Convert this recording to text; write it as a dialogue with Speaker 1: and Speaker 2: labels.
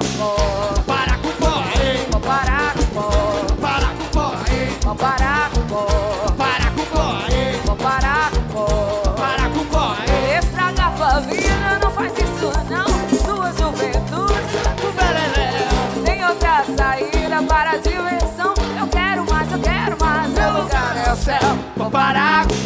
Speaker 1: pó.
Speaker 2: Para com pó, hein?
Speaker 1: Vou parar com pó.
Speaker 2: Para com pó, hein?
Speaker 1: Vou parar com pó.
Speaker 2: Para com pó, hein?
Speaker 1: Vou parar com pó.
Speaker 2: Para com pó, hein?
Speaker 1: Estraga tua vida, não faz isso não. Sua juventude,
Speaker 2: O beleléu.
Speaker 1: tem outra saída para a diversão. Eu quero mais, meu lugar é o céu.
Speaker 2: Vou parar com